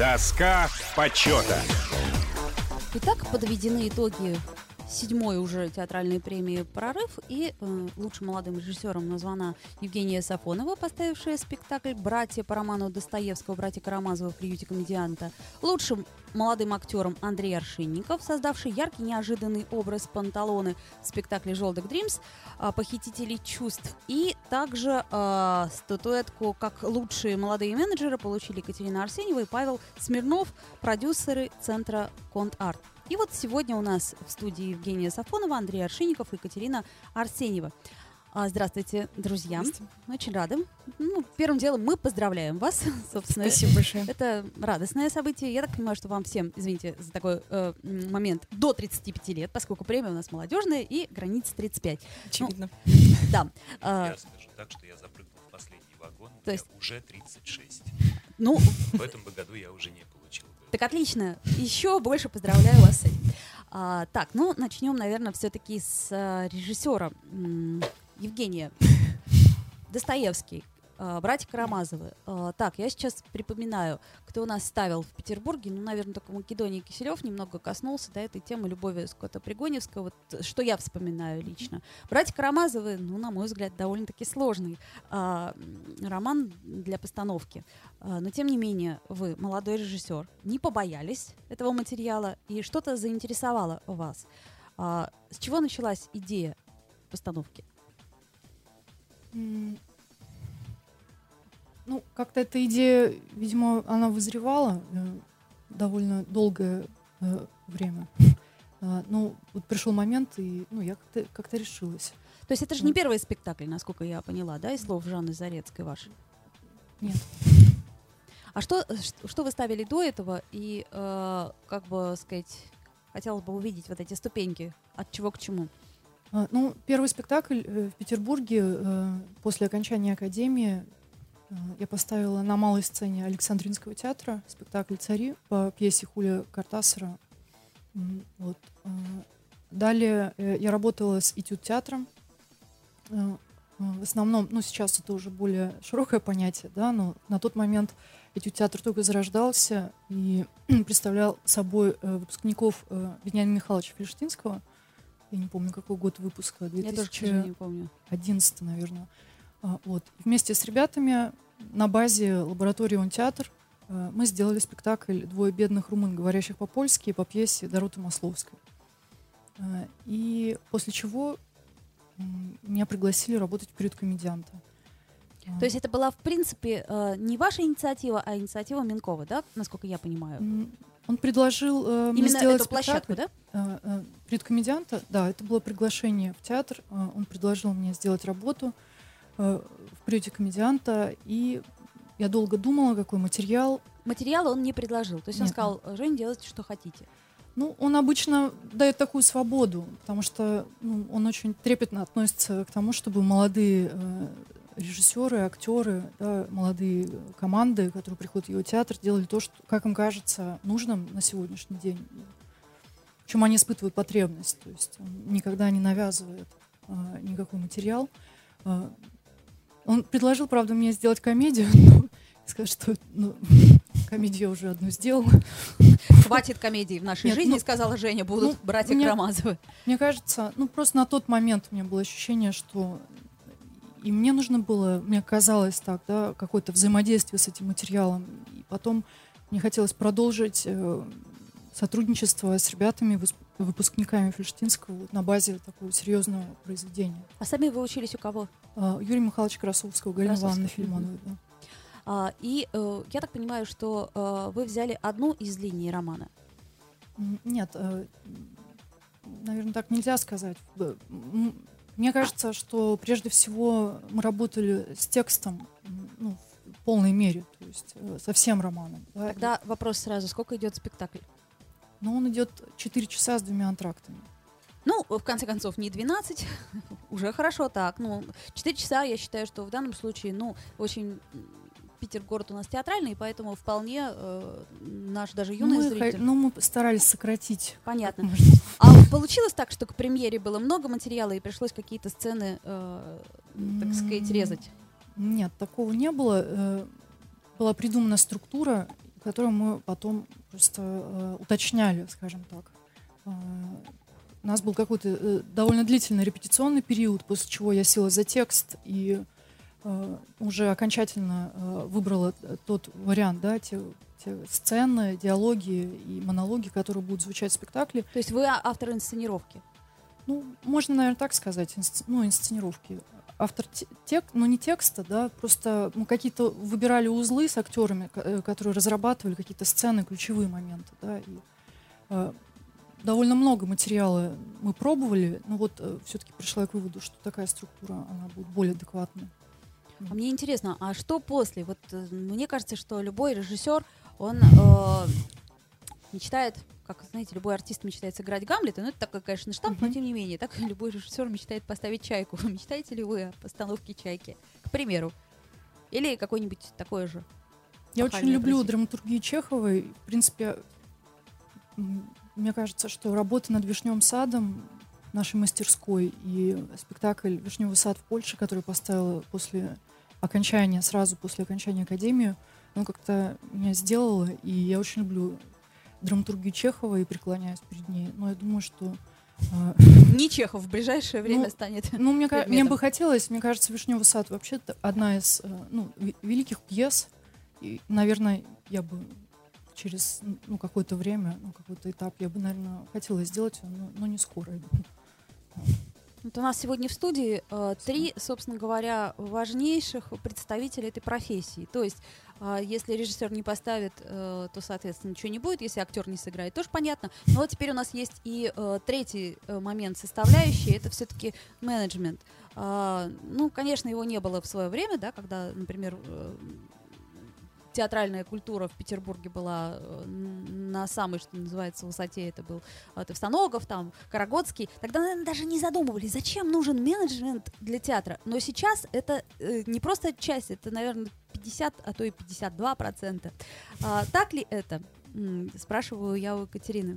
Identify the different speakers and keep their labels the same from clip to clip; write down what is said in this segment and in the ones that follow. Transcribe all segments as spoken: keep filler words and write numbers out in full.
Speaker 1: Доска почета.
Speaker 2: Итак, подведены итоги седьмой уже театральной премии «Прорыв», и э, лучшим молодым режиссером названа Евгения Сафонова, поставившая спектакль «Братья» по роману Достоевского «Братья Карамазовы» в приюте комедианта. Лучшим молодым актером Андрей Аршинников, создавший яркий неожиданный образ Панталоны в спектакле «Желтых Дримс», э, «Похитители чувств». И также э, статуэтку как лучшие молодые менеджеры получили Екатерина Арсеньева и Павел Смирнов, продюсеры Центра «Конт-Арт». И вот сегодня у нас в студии Евгения Сафонова, Андрей Аршинников и Екатерина Арсеньева. Здравствуйте, друзья.
Speaker 3: Здравствуйте.
Speaker 2: Очень рады. Ну, первым делом мы поздравляем вас, собственно.
Speaker 3: Спасибо большое.
Speaker 2: Это радостное событие. Я так понимаю, что вам всем, извините за такой э, момент, до тридцати пяти лет, поскольку премия у нас молодежная и граница тридцать пять.
Speaker 3: Очевидно.
Speaker 2: Ну, да.
Speaker 4: Я скажу так, что я запрыгнул в последний вагон,
Speaker 2: То есть...
Speaker 4: мне уже тридцать шесть.
Speaker 2: Ну,
Speaker 4: в этом бы году я уже не получил.
Speaker 2: Так отлично. Еще больше поздравляю вас с этим. А, так, ну, начнем, наверное, все-таки с а, режиссера м- Евгения. Достоевский. А, «Братья Карамазовы». А, так, я сейчас припоминаю, кто у нас ставил в Петербурге. Ну, наверное, только Македоний Киселев немного коснулся до этой темы Любови Скотта-Пригоневского. Вот, что я вспоминаю лично. «Братья Карамазовы», ну, на мой взгляд, довольно-таки сложный а, роман для постановки. А, но, тем не менее, вы молодой режиссер, не побоялись этого материала и что-то заинтересовало вас. А, с чего началась идея постановки?
Speaker 3: Ну, как-то эта идея, видимо, она вызревала э, довольно долгое э, время. Э, ну, вот пришел момент, и ну, я как-то, как-то решилась.
Speaker 2: То есть это же не первый спектакль, насколько я поняла, да, из слов Жанны Зарецкой вашей?
Speaker 3: Нет.
Speaker 2: А что, что вы ставили до этого? И, э, как бы сказать, хотелось бы увидеть вот эти ступеньки, от чего к чему?
Speaker 3: Э, ну, первый спектакль э, в Петербурге э, после окончания академии я поставила на малой сцене Александринского театра спектакль «Цари» по пьесе Хулио Кортасара. Вот. Далее я работала с этюд-театром. В основном, ну сейчас это уже более широкое понятие, да, но на тот момент этюд-театр только зарождался и представлял собой выпускников Вениамина Михайловича Фельштинского. Я не помню, какой год выпуска. две тысячи одиннадцатый,
Speaker 2: я тоже не помню.
Speaker 3: наверное. Вот. Вместе с ребятами на базе лаборатории «Он-театр» мы сделали спектакль «Двое бедных румын, говорящих по-польски» по пьесе Дороты Масловской. И после чего меня пригласили работать в приют комедианта.
Speaker 2: То есть это была, в принципе, не ваша инициатива, а инициатива Минкова, да, насколько я понимаю?
Speaker 3: Он предложил э, мне
Speaker 2: Именно
Speaker 3: сделать
Speaker 2: эту площадку, да?
Speaker 3: Э, э, приют комедианта, да, это было приглашение в театр. Э, он предложил мне сделать работу э, в приюте комедианта, и я долго думала, какой материал.
Speaker 2: Материал он не предложил, то есть
Speaker 3: Нет.
Speaker 2: он сказал: Жень, делайте, что хотите.
Speaker 3: Ну, он обычно дает такую свободу, потому что ну, он очень трепетно относится к тому, чтобы молодые э, режиссеры, актеры, да, молодые команды, которые приходят в его театр, делали то, что, как им кажется, нужным на сегодняшний день. В чем они испытывают потребность. То есть он никогда не навязывает а, никакой материал. А, он предложил, правда, мне сделать комедию, но сказать, что ну, комедию я уже одну сделала.
Speaker 2: Хватит комедий в нашей
Speaker 3: Нет,
Speaker 2: жизни,
Speaker 3: ну,
Speaker 2: сказала Женя, будут
Speaker 3: ну,
Speaker 2: братья
Speaker 3: мне,
Speaker 2: Карамазовы.
Speaker 3: Мне кажется, ну просто на тот момент у меня было ощущение, что и мне нужно было, мне казалось так, да, какое-то взаимодействие с этим материалом. И потом мне хотелось продолжить э, сотрудничество с ребятами, выпускниками Фельштинского на базе такого серьезного произведения.
Speaker 2: А сами вы учились у кого?
Speaker 3: Э, Юрия Михайловича Красовского, Галина Ивановна Филимонова. Да.
Speaker 2: А, и э, я так понимаю, что э, вы взяли одну из линий романа?
Speaker 3: Нет, э, наверное, так нельзя сказать. Мне кажется, что прежде всего мы работали с текстом ну, в полной мере, то есть э, со всем романом. Да.
Speaker 2: Тогда вопрос сразу, сколько идет спектакль?
Speaker 3: Ну, он идет четыре часа с двумя антрактами.
Speaker 2: Ну, в конце концов, не двенадцать, уже хорошо так. Ну, четыре часа, я считаю, что в данном случае, ну, очень... Питер город у нас театральный, поэтому вполне э, наш даже юный
Speaker 3: ну,
Speaker 2: зритель...
Speaker 3: Ну, мы постарались сократить.
Speaker 2: Понятно. А получилось так, что к премьере было много материала и пришлось какие-то сцены, э, так сказать, резать?
Speaker 3: Нет, такого не было. Была придумана структура которую мы потом просто э, уточняли, скажем так. Э, у нас был какой-то э, довольно длительный репетиционный период, после чего я села за текст и э, уже окончательно э, выбрала тот вариант, да, те, те сцены, диалоги и монологи, которые будут звучать в спектакле.
Speaker 2: То есть вы автор инсценировки?
Speaker 3: Ну, можно, наверное, так сказать, инсц... ну, инсценировки. Автор тек... ну, не текста, да, просто мы какие-то выбирали узлы с актерами, которые разрабатывали какие-то сцены, ключевые моменты, да, и э, довольно много материала мы пробовали, но вот э, все-таки пришла к выводу, что такая структура, она будет более адекватной.
Speaker 2: А мне интересно, а что после? Вот э, мне кажется, что любой режиссер, он э, мечтает, как, знаете, любой артист мечтает сыграть Гамлета, ну это такой, конечно, штамп,
Speaker 3: Мгм.
Speaker 2: но тем не менее, так и любой режиссер мечтает поставить «Чайку». Мечтаете ли вы о постановке «Чайки», к примеру? Или какой-нибудь такой же?
Speaker 3: Я очень
Speaker 2: Пахальная
Speaker 3: люблю
Speaker 2: Россия.
Speaker 3: драматургию Чеховой. В принципе, м, мне кажется, что работа над «Вишневым садом» нашей мастерской и спектакль «Вишневый сад» в Польше, который поставила после окончания, сразу после окончания академии, он как-то меня сделало, и я очень люблю драматургию Чехова и преклоняюсь перед ней. Но я думаю, что... э,
Speaker 2: Не Чехов в ближайшее время
Speaker 3: Ну,
Speaker 2: станет.
Speaker 3: Ну, мне, ка- мне
Speaker 2: предметом.
Speaker 3: бы хотелось, мне кажется, «Вишневый сад» вообще т- одна из э, ну, ви- великих пьес. И, наверное, я бы через ну, какое-то время, ну, какой-то этап, я бы, наверное, хотела сделать ее, но, но не скоро. я думаю.
Speaker 2: Вот у нас сегодня в студии э, три, собственно говоря, важнейших представителя этой профессии. То есть, э, если режиссер не поставит, э, то, соответственно, ничего не будет. Если актер не сыграет, тоже понятно. Но вот теперь у нас есть и э, третий э, момент составляющий. Это все-таки менеджмент. А, ну, конечно, его не было в свое время, да, когда, например, э, театральная культура в Петербурге была э, н- на самой, что называется, высоте. Это был э, Товстоногов, там, Карагодский. Тогда, наверное, даже не задумывались, зачем нужен менеджмент для театра. Но сейчас это э, не просто часть, это, наверное, пятьдесят, а то и пятьдесят два процента. А, так ли это? М, Спрашиваю я у Екатерины.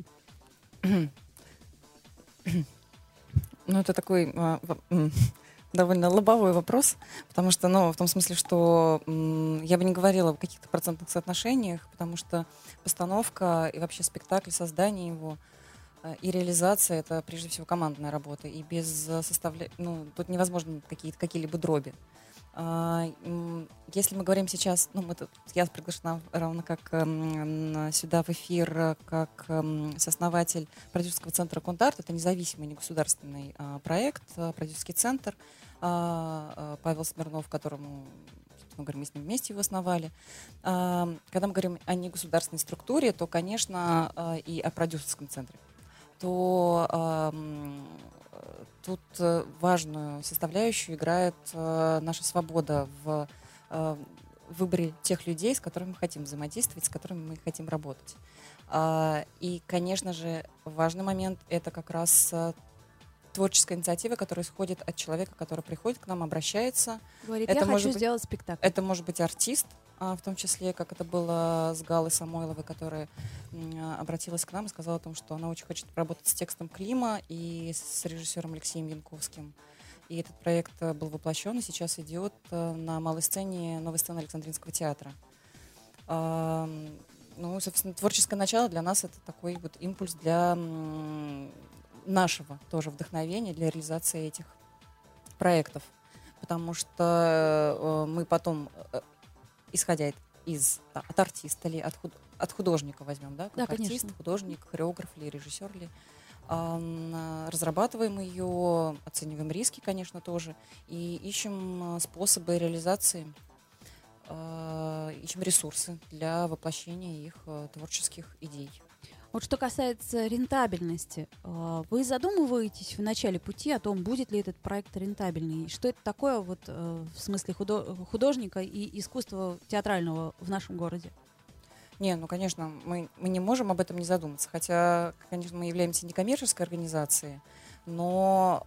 Speaker 5: Ну, это такой а, во- м, довольно лобовой вопрос, потому что, ну, в том смысле, что м, я бы не говорила о каких-то процентных соотношениях, потому что постановка и вообще спектакль, создание его э, и реализация — это прежде всего командная работа, и без э, составля... ну, тут невозможно какие-то какие-либо дроби. А, м, Если мы говорим сейчас, ну, мы тут- я приглашена равно как эм, на- сюда в эфир, э, как эм, сооснователь продюсерского центра «Контарт». Это независимый негосударственный а, проект, а, продюсерский центр. А, а, Павел Смирнов, которому, собственно говоря, мы с ним вместе его основали. А, Когда мы говорим о негосударственной структуре, то, конечно, а, и о продюсерском центре, то ам, э, тут э, важную составляющую играет э, наша свобода в э, выборе тех людей, с которыми мы хотим взаимодействовать, с которыми мы хотим работать. А, И, конечно же, важный момент — это как раз э, творческая инициатива, которая исходит от человека, который приходит к нам, обращается.
Speaker 2: Говорит,
Speaker 5: Это
Speaker 2: я
Speaker 5: может
Speaker 2: хочу
Speaker 5: быть-
Speaker 2: сделать спектакль.
Speaker 5: Это может быть артист, а, в том числе, как это было с Галой Самойловой, которая м, а, обратилась к нам и сказала о том, что она очень хочет работать с текстом Клима и с режиссером Алексеем Янковским. И этот проект э, был воплощен и сейчас идет э, на малой сцене новой сцены Александринского театра. А, м, Ну, собственно, творческое начало для нас — это такой вот импульс для м, нашего тоже вдохновения, для реализации этих проектов. Потому что э, мы потом, э, исходя из, да, от артиста или от, худ- от художника возьмем, да, как
Speaker 2: Да, конечно.
Speaker 5: артист, художник, хореограф или режиссер ли, ам, разрабатываем ее, оцениваем риски, конечно, тоже, и ищем э, способы реализации, э, ищем ресурсы для воплощения их э, творческих идей.
Speaker 2: Вот что касается рентабельности, э, вы задумываетесь в начале пути о том, будет ли этот проект рентабельный? Что это такое вот, э, в смысле худо- художника и искусства театрального в нашем городе?
Speaker 5: Не, ну, конечно, мы, мы не можем об этом не задуматься, хотя, конечно, мы являемся некоммерческой организацией, но,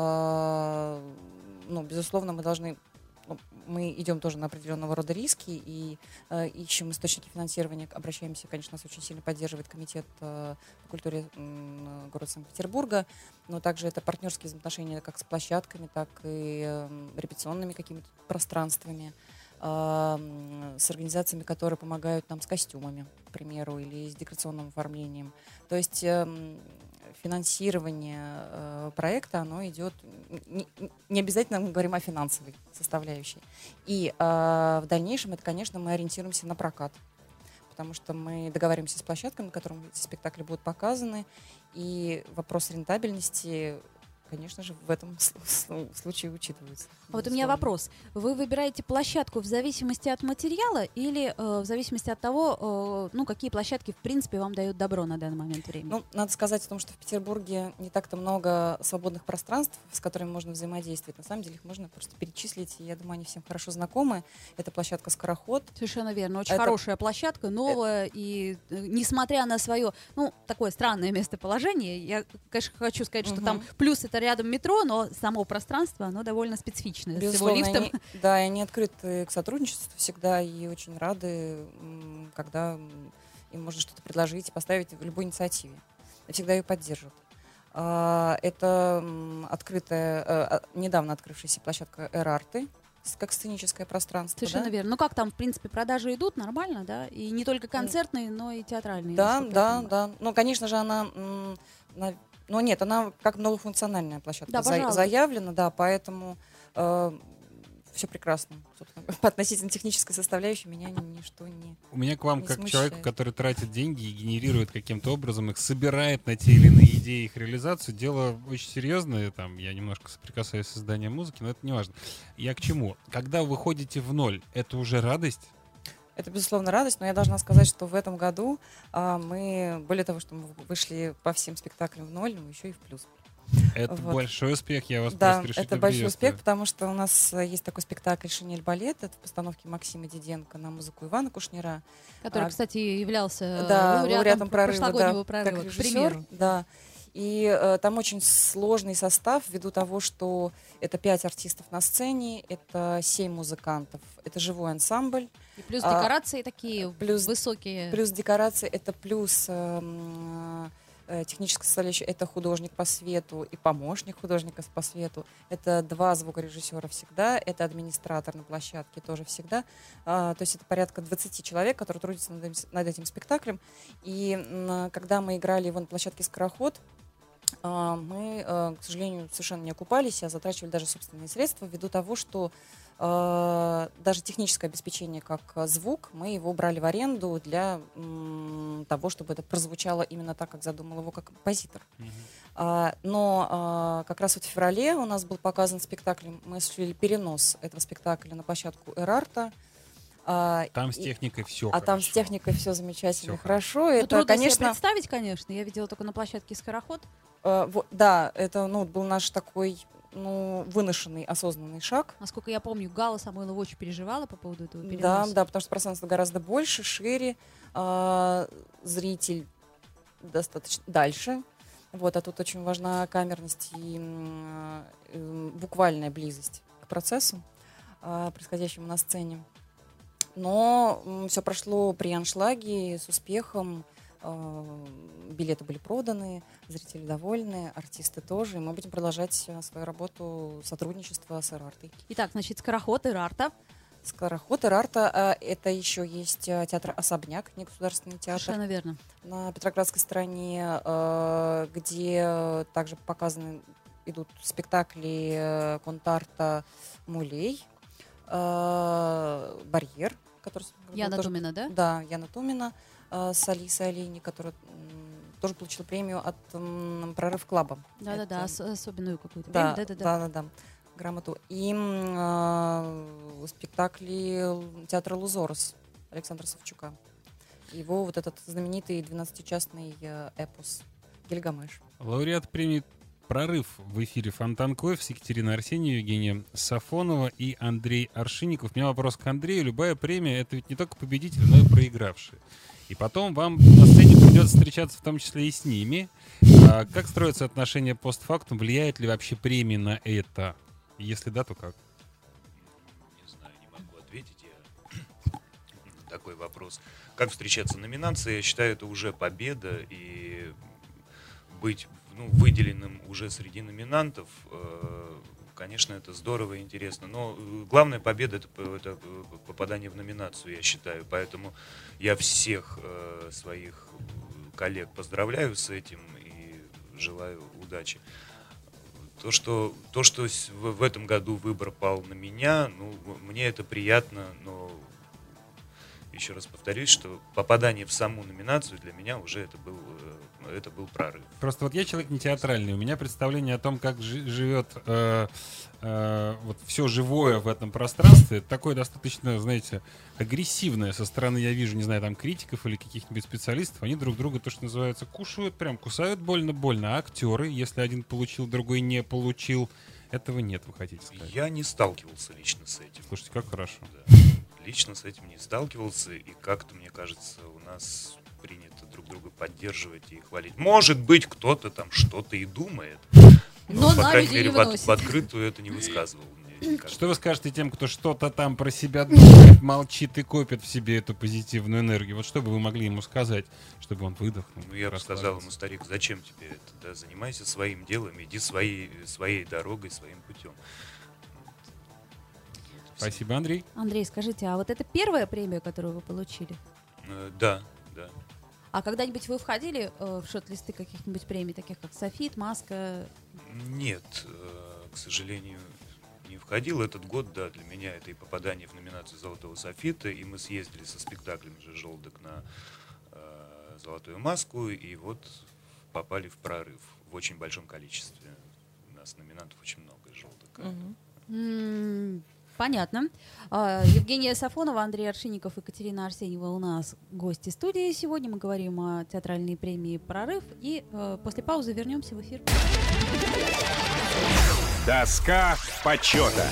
Speaker 5: э, ну, безусловно, мы должны, ну, мы идем тоже на определенного рода риски и э, ищем источники финансирования, обращаемся, конечно, нас очень сильно поддерживает комитет э, по культуре м, города Санкт-Петербурга, но также это партнерские взаимоотношения как с площадками, так и э, репетиционными какими-то пространствами. а, м, с организациями, которые помогают нам с костюмами, к примеру, или с декорационным оформлением. То есть эм, финансирование э, проекта, оно идет, не, не обязательно мы говорим о финансовой составляющей. И э, в дальнейшем это, конечно, мы ориентируемся на прокат, потому что мы договариваемся с площадками, на которых эти спектакли будут показаны, и вопрос рентабельности, конечно же, в этом случае учитывается.
Speaker 2: А вот у меня вопрос. Вы выбираете площадку в зависимости от материала или э, в зависимости от того, э, ну, какие площадки, в принципе, вам дают добро на данный момент времени?
Speaker 5: Ну, надо сказать о том, что в Петербурге не так-то много свободных пространств, с которыми можно взаимодействовать. На самом деле их можно просто перечислить, и я думаю, они всем хорошо знакомы. Это площадка «Скороход».
Speaker 2: Совершенно верно. Очень
Speaker 5: Это...
Speaker 2: хорошая площадка, новая, это... и э, несмотря на свое, ну, такое странное местоположение, я, конечно, хочу сказать, что угу. там плюс это рядом метро, но само пространство, оно довольно специфичное.
Speaker 5: Безусловно,
Speaker 2: с его лифтом.
Speaker 5: Они, да, и они открыты к сотрудничеству всегда и очень рады, когда им можно что-то предложить и поставить в любой инициативе. И всегда ее поддержат. Это открытая, недавно открывшаяся площадка «Эр-арты», как сценическое пространство.
Speaker 2: Совершенно
Speaker 5: да?
Speaker 2: верно. Ну как там, в принципе, продажи идут нормально, да? И не только концертные, но и театральные.
Speaker 5: Да, да, да. Ну, конечно же, она... Но нет, она как многофункциональная площадка
Speaker 2: да,
Speaker 5: за, заявлена, да, поэтому э, все прекрасно. По относительно технической составляющей меня ничто не
Speaker 1: У меня к вам,
Speaker 5: не
Speaker 1: как
Speaker 5: смущает.
Speaker 1: человеку, который тратит деньги и генерирует каким-то образом их, собирает на те или иные идеи их реализацию, дело очень серьезное. Там, я немножко соприкасаюсь с созданием музыки, но это не важно. Я к чему? Когда вы выходите в ноль, это уже радость?
Speaker 5: Это, безусловно, радость, но я должна сказать, что в этом году а, мы, более того, что мы вышли по всем спектаклям в ноль, но еще и в плюс.
Speaker 1: Это вот. Большой успех, я вас
Speaker 5: да,
Speaker 1: просто решительно
Speaker 5: это большой
Speaker 1: приветствую.
Speaker 5: успех, потому что у нас есть такой спектакль «Шинель балет», это в постановке Максима Диденко на музыку Ивана Кушнира.
Speaker 2: Который, а, кстати, являлся
Speaker 5: да,
Speaker 2: лауреатом,
Speaker 5: лауреатом прорыва,
Speaker 2: прошлогоднего
Speaker 5: да,
Speaker 2: прорыва,
Speaker 5: как режиссер,
Speaker 2: к примеру.
Speaker 5: Да. И э, там очень сложный состав ввиду того, что это пять артистов на сцене, это семь музыкантов, это живой ансамбль.
Speaker 2: И плюс декорации а, такие
Speaker 5: плюс,
Speaker 2: высокие.
Speaker 5: Плюс декорации, это плюс э, э, техническая составляющая, это художник по свету и помощник художника по свету. Это два звукорежиссера всегда, это администратор на площадке тоже всегда. А, то есть это порядка двадцати человек, которые трудятся над этим, над этим спектаклем. И м, когда мы играли его на площадке «Скороход», мы, к сожалению, совершенно не окупались, а затрачивали даже собственные средства ввиду того, что э, даже техническое обеспечение как звук, мы его брали в аренду для м, того, чтобы это прозвучало именно так, как задумал его как композитор. Mm-hmm. А, но а, как раз вот в феврале у нас был показан спектакль, мы осуществили перенос этого спектакля на площадку «Эр-арта».
Speaker 1: А, там с техникой все
Speaker 5: а
Speaker 1: хорошо.
Speaker 5: там с техникой все замечательно,
Speaker 1: все
Speaker 5: хорошо.
Speaker 2: хорошо.
Speaker 5: Это,
Speaker 2: трудно
Speaker 5: конечно,
Speaker 2: себе представить, конечно. Я видела только на площадке «Скороход».
Speaker 5: Uh, вот, да, это ну, был наш такой ну, выношенный, осознанный шаг.
Speaker 2: Насколько я помню, Галла Самойлова очень переживала по поводу этого переноса.
Speaker 5: Да, да, потому что пространство гораздо больше, шире, э, зритель достаточно дальше. Вот, а тут очень важна камерность и э, э, буквальная близость к процессу, э, происходящему на сцене. Но э, все прошло при аншлаге с успехом. Билеты были проданы, зрители довольны, артисты тоже. И мы будем продолжать свою работу, сотрудничество с «Эр-артой».
Speaker 2: Итак, значит, «Скороход», «Эр-арта».
Speaker 5: «Скороход», «Эр-арта» — это еще есть театр «Особняк», негосударственный театр.
Speaker 2: Совершенно верно.
Speaker 5: На Петроградской стороне, где также показаны, идут спектакли «Контарта», «Мулей», «Барьер», который...
Speaker 2: Яна
Speaker 5: тоже,
Speaker 2: Тумина, да?
Speaker 5: Да, Яна Тумина с Алисой Олейни, которая м, тоже получила премию от м, «Прорыв Клаба».
Speaker 2: Да-да-да, ос- особенную какую-то
Speaker 5: да,
Speaker 2: премию.
Speaker 5: Да-да-да, грамоту. И э, спектакли театра «Лузорос» Александра Савчука. Его вот этот знаменитый двенадцатичастный э, эпос «Гильгамеш».
Speaker 1: Лауреат премии «Прорыв» в эфире «Фонтан Кофе» с Екатериной Арсеньевой, Евгения Сафонова и Андрей Аршинников. У меня вопрос к Андрею. Любая премия — это ведь не только победитель, но и проигравший. И потом вам на сцене придется встречаться в том числе и с ними. А как строятся отношения постфактум? Влияет ли вообще премия на это? Если да, то как?
Speaker 4: Не знаю, не могу ответить я на такой вопрос. Как встречаться номинации? Я считаю, это уже победа. И быть ну, выделенным уже среди номинантов, э, конечно, это здорово и интересно. Но э, главная победа — это, п- это э, попадание в номинацию, я считаю. Поэтому я всех э, своих коллег поздравляю с этим и желаю удачи. То, что, то, что с- в, в этом году выбор пал на меня, ну, в- мне это приятно, но еще раз повторюсь, что попадание в саму номинацию для меня уже это был, э, это был прорыв.
Speaker 1: Просто вот я человек не театральный, у меня представление о том, как жи- живет э, э, вот все живое в этом пространстве, такое достаточно, знаете, агрессивное со стороны, я вижу, не знаю, там критиков или каких-нибудь специалистов, они друг друга, то, что называется, кушают, прям кусают больно-больно, а актеры, если один получил, другой не получил, этого нет, вы хотите сказать?
Speaker 4: Я не сталкивался лично с этим.
Speaker 1: Слушайте, как хорошо.
Speaker 4: Да. Лично с этим не сталкивался, и как-то, мне кажется, у нас принято друг друга поддерживать и хвалить. Может быть, кто-то там что-то и думает, но,
Speaker 2: Но
Speaker 4: по
Speaker 2: на
Speaker 4: крайней
Speaker 2: людей
Speaker 4: мере,
Speaker 2: не
Speaker 4: в, от-
Speaker 2: выносит.
Speaker 4: в открытую это не высказывал. Мне кажется.
Speaker 1: Что вы скажете тем, кто что-то там про себя думает, молчит и копит в себе эту позитивную энергию? Вот что бы вы могли ему сказать, чтобы он выдохнул?
Speaker 4: Ну, я бы сказал ему,
Speaker 1: расслабился?
Speaker 4: старик, зачем тебе это? Да, занимайся своим делом, иди своей, своей дорогой, своим путем.
Speaker 1: Спасибо, Андрей.
Speaker 2: Андрей, скажите, а вот это первая премия, которую вы получили?
Speaker 4: Э, Да, да.
Speaker 2: А когда-нибудь вы входили э, в шорт-листы каких-нибудь премий, таких как «Софит», «Маска»?
Speaker 4: Нет, э, к сожалению, не входил. Этот год, да, для меня это и попадание в номинацию «Золотого софита», и мы съездили со спектаклем же «Желудок» на э, «Золотую маску», и вот попали в прорыв в очень большом количестве. У нас номинантов очень много из «Желудока».
Speaker 5: Мгм.
Speaker 2: М, Понятно. А, Евгения Сафонова, Андрей Аршинников, Екатерина Арсеньева у нас гости студии. Сегодня мы говорим о театральной премии «Прорыв». И э, после паузы вернемся в эфир.
Speaker 6: Доска почета.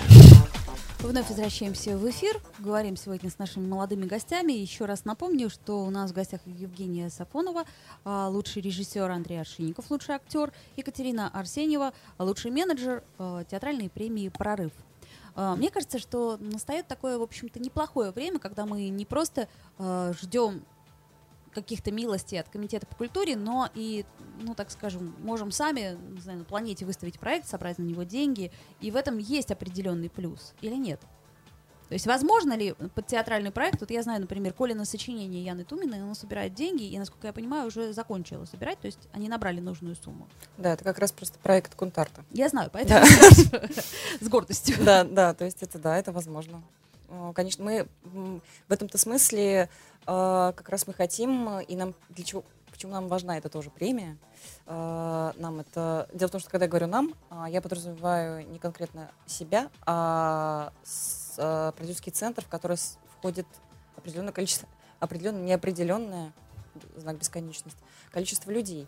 Speaker 2: Вновь возвращаемся в эфир. Говорим сегодня с нашими молодыми гостями. Еще раз напомню, что у нас в гостях Евгения Сафонова, а, лучший режиссер Андрей Аршинников, лучший актер, Екатерина Арсеньева, лучший менеджер а, театральной премии «Прорыв». А, Мне кажется, что настает такое, в общем-то, неплохое время, когда мы не просто а, ждем каких-то милостей от Комитета по культуре, но и, ну, так скажем, можем сами, не знаю, на планете выставить проект, собрать на него деньги, и в этом есть определенный плюс, или нет? То есть возможно ли под театральный проект, вот я знаю, например, Колина сочинение Яны Туминой, она собирает деньги, и, насколько я понимаю, уже закончила собирать, то есть они набрали нужную сумму.
Speaker 5: Да, это как раз просто проект Кунтарта.
Speaker 2: Я знаю, поэтому спрашиваю с гордостью.
Speaker 5: Да, да, то есть это да, это возможно. Э, Конечно, мы м, в этом-то смысле э, как раз мы хотим, и нам для чего, почему нам важна эта тоже премия. Э, Нам это дело в том, что когда я говорю нам, а, я подразумеваю не конкретно себя, а с- э, продюсерский центр, в который с- входит определенное количество, определенное неопределенное, знак бесконечности, количество людей.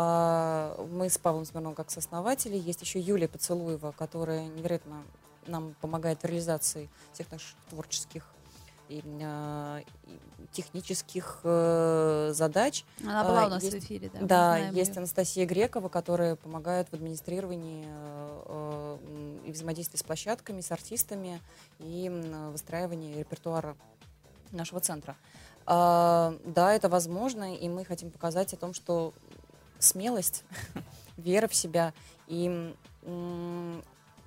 Speaker 5: А, Мы с Павлом Смирновым как сооснователи, есть еще Юлия Поцелуева, которая невероятно нам помогает в реализации всех наших творческих и, а, и технических э, задач.
Speaker 2: Она была
Speaker 5: А,
Speaker 2: у нас
Speaker 5: есть-
Speaker 2: в эфире, да. мы
Speaker 5: Да,
Speaker 2: знаем
Speaker 5: есть
Speaker 2: её.
Speaker 5: Анастасия Грекова, которая помогает в администрировании э, э, м, и взаимодействии с площадками, с артистами и м, выстраивании репертуара нашего центра. А, Да, это возможно, и мы хотим показать о том, что смелость, вера в себя и м,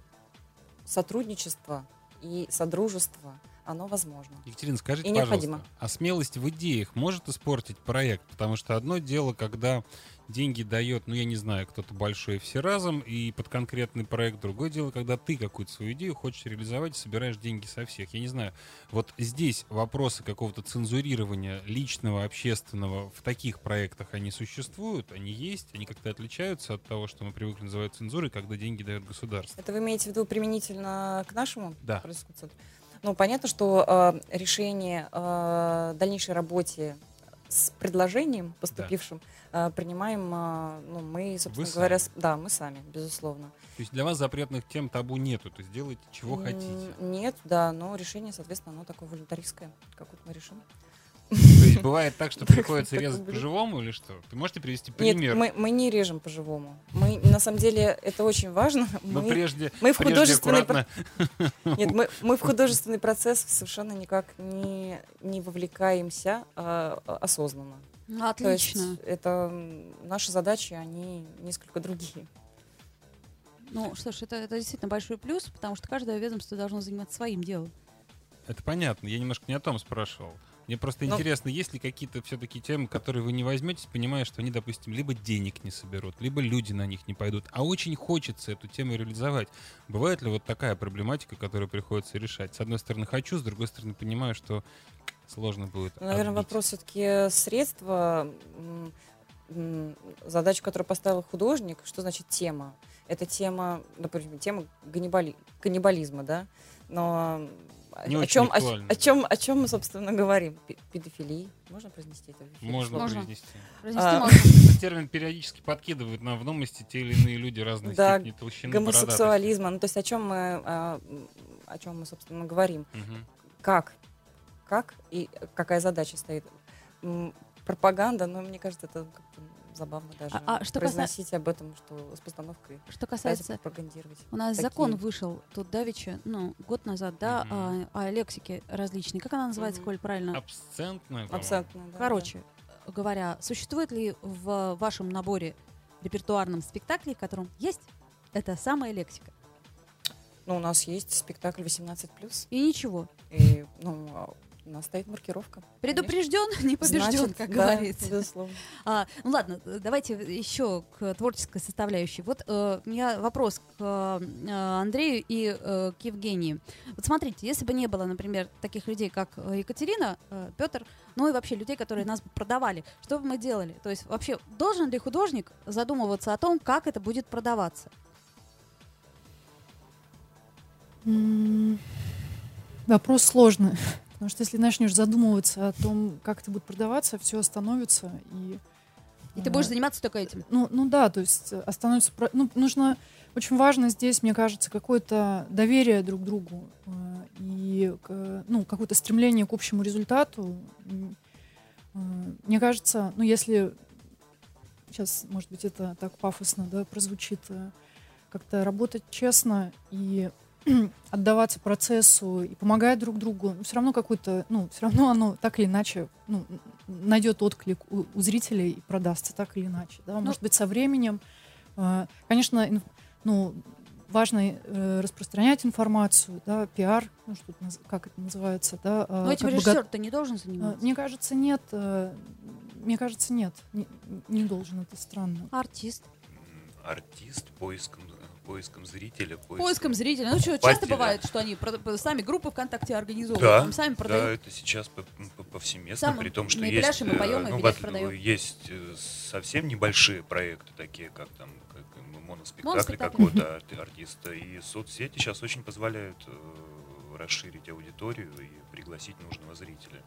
Speaker 5: сотрудничество и содружество, оно возможно.
Speaker 1: Екатерина, скажите,
Speaker 5: И необходимо.
Speaker 1: пожалуйста, а смелость в идеях может испортить проект? Потому что одно дело, когда деньги дает, ну, я не знаю, кто-то большой все разом и под конкретный проект. Другое дело, когда ты какую-то свою идею хочешь реализовать и собираешь деньги со всех. Я не знаю, вот здесь вопросы какого-то цензурирования личного, общественного в таких проектах, они существуют, они есть, они как-то отличаются от того, что мы привыкли называть цензурой, когда деньги дает государство.
Speaker 5: Это вы имеете в виду применительно к нашему
Speaker 1: Да.
Speaker 5: продюсерскому центру? Ну, понятно, что э, решение о дальнейшей работе с предложением, поступившим, э, принимаем э, ну, мы, собственно
Speaker 1: Вы
Speaker 5: говоря,
Speaker 1: сами.
Speaker 5: с- да, мы сами, безусловно.
Speaker 1: То есть для вас запретных тем табу нету, то есть делайте чего
Speaker 5: М,
Speaker 1: хотите.
Speaker 5: Нет, да, но решение, соответственно, оно такое волюнтаристское, как вот мы решим.
Speaker 1: То есть бывает так, что
Speaker 5: Так-
Speaker 1: приходится
Speaker 5: так
Speaker 1: резать
Speaker 5: будет.
Speaker 1: по-живому или что? Ты можете привести
Speaker 5: Нет,
Speaker 1: пример?
Speaker 5: мы, мы не режем по-живому. Мы, на самом деле, это очень важно.
Speaker 1: Но
Speaker 5: Мы-
Speaker 1: прежде,
Speaker 5: мы в
Speaker 1: прежде
Speaker 5: художественный
Speaker 1: аккуратно.
Speaker 5: Нет, мы, мы в художественный процесс совершенно никак не, не вовлекаемся а, а, осознанно.
Speaker 2: Ну,
Speaker 5: То есть
Speaker 2: отлично.
Speaker 5: это м, наши задачи, они несколько другие.
Speaker 2: Ну что ж, это, это действительно большой плюс, потому что каждое ведомство должно заниматься своим делом.
Speaker 1: Это понятно, я немножко не о том спрашивал. Мне просто
Speaker 5: Ну,
Speaker 1: интересно, есть ли какие-то все-таки темы, которые вы не возьметесь, понимая, что они, допустим, либо денег не соберут, либо люди на них не пойдут, а очень хочется эту тему реализовать. Бывает ли вот такая проблематика, которую приходится решать? С одной стороны хочу, с другой стороны понимаю, что сложно будет.
Speaker 5: Ну, наверное,
Speaker 1: отбить.
Speaker 5: вопрос все-таки средства. М, м, Задачу, которую поставил художник, что значит тема? Это тема, например, тема ганнибали- каннибализма, да? Но
Speaker 1: Не
Speaker 5: о,
Speaker 1: очень
Speaker 5: чем, о,
Speaker 1: актуально,
Speaker 5: о
Speaker 1: да.
Speaker 5: чем, о чем мы, собственно, говорим? Пе- Педофилии? Можно произнести это в эфире?
Speaker 1: Можно
Speaker 5: слово?
Speaker 2: Можно.
Speaker 1: произнести.
Speaker 2: Разнести
Speaker 5: А,
Speaker 2: можно.
Speaker 1: Этот термин периодически подкидывают нам в новости те или иные люди разной
Speaker 5: Да,
Speaker 1: степени толщины бородатости.
Speaker 5: Гомосексуализма. Ну, то есть о чем мы, а, м, о чем мы, собственно, говорим?
Speaker 1: Мгм.
Speaker 5: Как? Как и какая задача стоит? М, Пропаганда, но мне кажется, это как-то забавно даже
Speaker 2: А- а что каса-
Speaker 5: произносить об этом, что с постановкой
Speaker 2: Что
Speaker 5: пытаться
Speaker 2: касается...
Speaker 5: пропагандировать.
Speaker 2: У нас
Speaker 5: такие.
Speaker 2: закон вышел тут давеча, ну, год назад, да,
Speaker 1: Мгм.
Speaker 2: о, о лексике различной. Как она называется,
Speaker 5: Мгм.
Speaker 2: Коль, правильно?
Speaker 1: Абсцентная, по-моему.
Speaker 5: Абсолютно. да,
Speaker 2: Короче говоря, существует ли в вашем наборе репертуарном спектакле, в котором есть эта самая лексика?
Speaker 5: да. Ну, у нас есть спектакль восемнадцать плюс,
Speaker 2: И ничего.
Speaker 5: и ну, а у нас стоит маркировка.
Speaker 2: Предупрежден, не побежден,
Speaker 5: Значит,
Speaker 2: как
Speaker 5: да,
Speaker 2: говорится.
Speaker 5: безусловно.
Speaker 2: А, ну ладно, э, давайте еще к творческой составляющей. Вот э, у меня вопрос к э, Андрею и э, к Евгении. Вот смотрите, если бы не было, например, таких людей, как э, Екатерина, э, Петр, ну и вообще людей, которые нас бы продавали, что бы мы делали? То есть вообще должен ли художник задумываться о том, как это будет продаваться?
Speaker 3: М, Вопрос сложный. Потому что если начнешь задумываться о том, как это будет продаваться, все остановится. И,
Speaker 2: И ты
Speaker 3: э,
Speaker 2: будешь заниматься только этим?
Speaker 3: Ну, ну да, то есть э, остановится... про- Ну, нужно... Очень важно здесь, мне кажется, какое-то доверие друг к другу э, и к- ну, какое-то стремление к общему результату. М, э, Мне кажется, ну, если... Сейчас, может быть, это так пафосно, да, прозвучит. э, Как-то работать честно и отдаваться процессу и помогать друг другу, все равно какой-то, ну, все равно оно так или иначе ну, найдет отклик у, у зрителей и продастся так или иначе. Да? Может быть, со временем. Э, Конечно, инф- ну, важно э, распространять информацию, да, пиар, ну, что это наз- как это называется, да. э,
Speaker 2: Но этим
Speaker 3: как бы го-
Speaker 2: режиссер-то не должен
Speaker 3: э,
Speaker 2: заниматься.
Speaker 3: Мне кажется, нет. э, Мне кажется, нет. Не, не должен, это странно.
Speaker 2: Артист.
Speaker 4: М, Артист поиском, поиском зрителя.
Speaker 2: Поиском зрителя. Ну что, часто
Speaker 4: покупателя.
Speaker 2: бывает, что они прода- сами группы ВКонтакте организовывают,
Speaker 4: Да,
Speaker 2: там сами
Speaker 4: да,
Speaker 2: продают.
Speaker 4: это сейчас по- по- повсеместно,
Speaker 2: Сам
Speaker 4: при том, что
Speaker 2: мы
Speaker 4: есть,
Speaker 2: пляшем, мы поем,
Speaker 4: э,
Speaker 2: и
Speaker 4: ну,
Speaker 2: билет
Speaker 4: вот,
Speaker 2: продаем.
Speaker 4: есть э, совсем небольшие проекты, такие как там как, э, моноспектакль
Speaker 2: Моноспектакль.
Speaker 4: какого-то арти- артиста, и соцсети сейчас очень позволяют э, расширить аудиторию и пригласить нужного зрителя.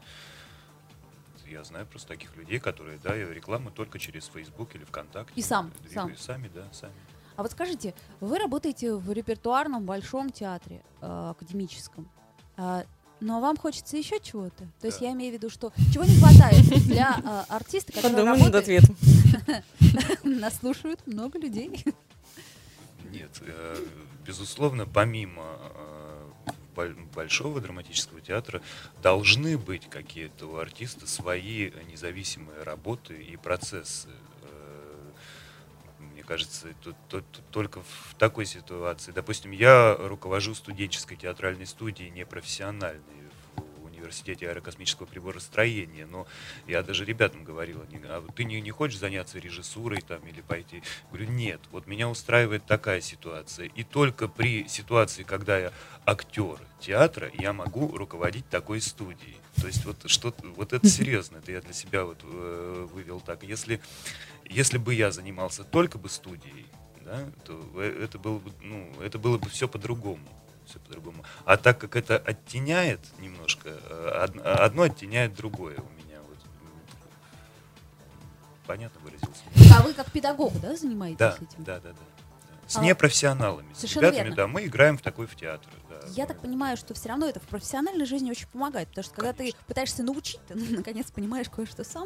Speaker 4: Я знаю просто таких людей, которые, да, и рекламу только через Facebook или ВКонтакте.
Speaker 2: И сам,
Speaker 4: двигают.
Speaker 2: сам.
Speaker 4: Сами, да, сами.
Speaker 2: А вот скажите, вы работаете в репертуарном большом театре э, академическом, э, но вам хочется еще чего-то? То есть
Speaker 4: Да.
Speaker 2: я имею в виду, что чего не хватает для э, артиста, который
Speaker 5: Подумаем над
Speaker 2: работает...
Speaker 5: ответом.
Speaker 2: Нас слушают много людей.
Speaker 4: Нет, э, безусловно, помимо э, боль- большого драматического театра должны быть какие-то у артиста свои независимые работы и процессы. Э, Мне кажется, тут, тут- тут только в такой ситуации. Допустим, я руковожу студенческой театральной студией непрофессиональной в университете аэрокосмического приборостроения, но я даже ребятам говорил, они, а ты не, не хочешь заняться режиссурой там или пойти? Говорю, нет, вот меня устраивает такая ситуация. И только при ситуации, когда я актер театра, я могу руководить такой студией. То есть вот что-то, вот это серьезно, это я для себя вот э, вывел так. Если, если бы я занимался только бы студией, да, то э, это было бы, ну, это было бы все по-другому. Все по-другому. А так как это оттеняет немножко, э, од- одно оттеняет другое у меня. Вот. Понятно выразился?
Speaker 2: А вы как педагог, да, занимаетесь
Speaker 4: Да,
Speaker 2: этим?
Speaker 4: да, да, да. С
Speaker 2: А,
Speaker 4: непрофессионалами, с
Speaker 2: совершенно
Speaker 4: ребятами,
Speaker 2: верно.
Speaker 4: да, мы играем в такой в театр. Да,
Speaker 2: Я
Speaker 4: мы-
Speaker 2: так понимаю, что все равно это в профессиональной жизни очень помогает, потому что когда ты
Speaker 4: Конечно.
Speaker 2: пытаешься научить, ты наконец понимаешь кое-что сам.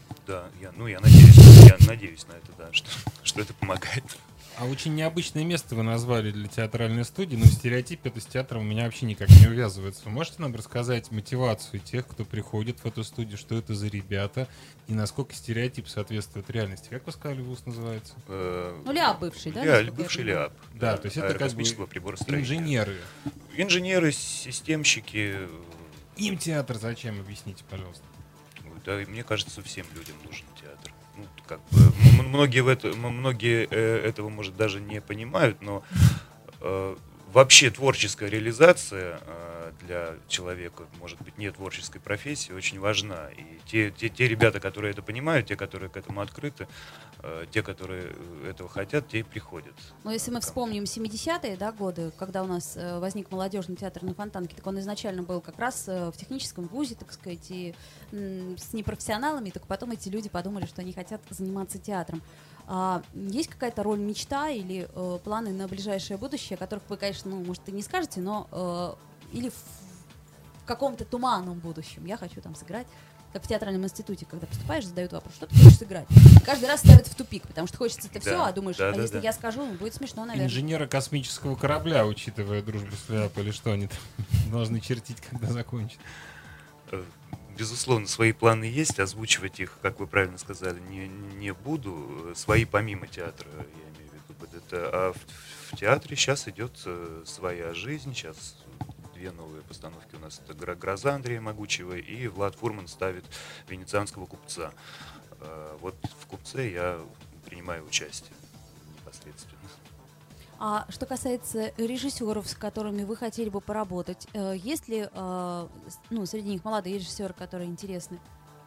Speaker 4: Да, я, ну, я надеюсь, я надеюсь на это, да, что, что это помогает.
Speaker 1: А очень необычное место вы назвали для театральной студии, но стереотип это с театром у меня вообще никак не увязывается. Вы можете нам рассказать мотивацию тех, кто приходит в эту студию, что это за ребята и насколько стереотип соответствует реальности? Как вы сказали, вуз называется?
Speaker 2: Ну, ЛИАП бывший, да?
Speaker 4: Ля,
Speaker 2: насколько я
Speaker 4: бывший
Speaker 2: понимаю?
Speaker 4: ЛИАП.
Speaker 1: Да, то есть это как бы
Speaker 4: аэрокосмического приборостроения.
Speaker 1: инженеры.
Speaker 4: Инженеры, системщики.
Speaker 1: Им театр зачем? Объясните, пожалуйста.
Speaker 4: Да, и мне кажется, всем людям нужен театр. Ну, как бы, м- многие, в это, м- многие э, этого, может, даже не понимают, но э, вообще творческая реализация э, для человека, может быть, не творческой профессии, очень важна. И те, те, те ребята, которые это понимают, те, которые к этому открыты, э, те, которые этого хотят, те и приходят.
Speaker 2: Но если мы вспомним семидесятые, да, годы, когда у нас э, возник молодежный театр на Фонтанке, так он изначально был как раз э, в техническом вузе, так сказать, и м, с непрофессионалами, только потом эти люди подумали, что они хотят заниматься театром. А, есть какая-то роль, мечта или э, планы на ближайшее будущее, о которых вы, конечно, ну, может, и не скажете, но э, или в, в каком-то туманном будущем. Я хочу там сыграть. Как в театральном институте, когда поступаешь, задают вопрос, что ты хочешь сыграть? И каждый раз ставят в тупик, потому что хочется это все,
Speaker 4: Да,
Speaker 2: а думаешь,
Speaker 4: да,
Speaker 2: а
Speaker 4: да,
Speaker 2: если
Speaker 4: да.
Speaker 2: я скажу, ну, будет смешно, наверное.
Speaker 1: Инженера космического корабля, учитывая дружбу с ЛИАП, или что они там должны чертить, когда закончат?
Speaker 4: Э, Безусловно, свои планы есть, озвучивать их, как вы правильно сказали, не, не буду. Свои помимо театра, я имею в виду. Это, а в, в театре сейчас идет э, своя жизнь, сейчас две новые постановки у нас. Это «Гро- «Гроза» Андрея Могучего и Влад Фурман ставит «Венецианского купца». Э, Вот в «Купце» я принимаю участие непосредственно.
Speaker 2: А что касается режиссеров, с которыми вы хотели бы поработать, э, есть ли э, с- ну, среди них молодые режиссеры, которые интересны?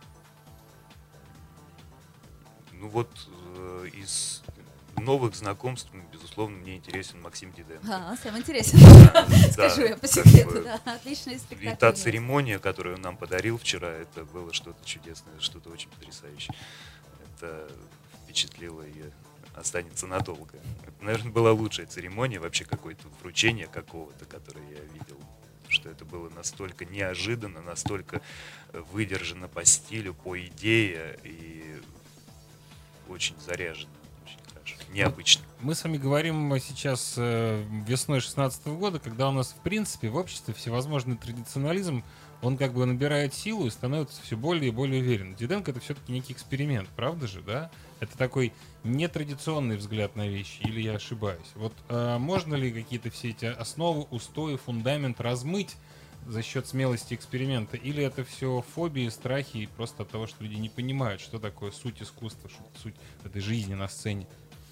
Speaker 4: Ну вот э, из новых знакомств, ну, безусловно, мне интересен Максим Диденко.
Speaker 2: А, всем интересен. Скажу я по
Speaker 4: как
Speaker 2: секрету,
Speaker 4: бы,
Speaker 2: да. Отличный
Speaker 4: И
Speaker 2: спектакль.
Speaker 4: та
Speaker 2: у нас.
Speaker 4: церемония, которую он нам подарил вчера, это было что-то чудесное, что-то очень потрясающее. Это впечатлило и останется надолго. Это, наверное, была лучшая церемония, вообще какое-то вручение какого-то, которое я видел. Что это было настолько неожиданно, настолько выдержано по стилю, по идее и очень заряжено. Очень хорошо. Необычно.
Speaker 1: Мы с вами говорим сейчас э, весной шестнадцатого года, когда у нас, в принципе, в обществе всевозможный традиционализм, он как бы набирает силу и становится все более и более уверен. Диденко — это все-таки некий эксперимент, правда же, да? Это такой нетрадиционный взгляд на вещи, или я ошибаюсь? Вот э, можно ли какие-то все эти основы, устои, фундамент размыть за счет смелости эксперимента? Или это все фобии, страхи и просто от того, что люди не понимают, что такое суть искусства, что суть этой жизни на сцене?